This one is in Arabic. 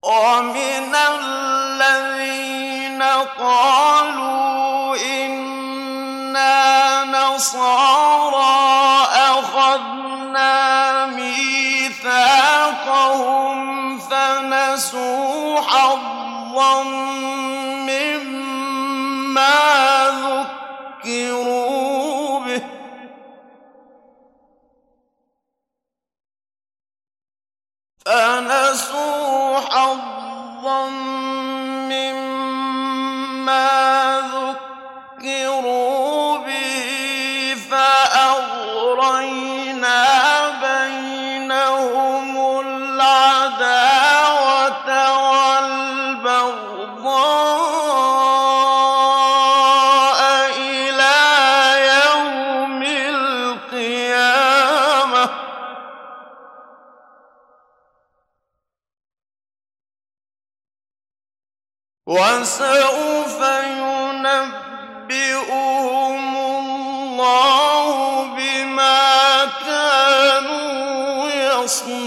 وَمِنَ الَّذِينَ قَالُوا إِنَّا نَصَارَىٰ أَخَذْنَا مِيثَاقَهُمْ فَنَسُوا حَظًّا مِّمَّا ذُكِّرُوا بِهِ فَأَغْرَيْنَا بَيْنَهُمُ الْعَدَاوَةَ وَالْبَغْضَاءَ إِلَىٰ يَوْمِ الْقِيَامَةِ ۚ وَسَوْفَ يُنَبِّئُهُمُ اللَّهُ بِمَا كَانُوا يَصْنَعُونَ.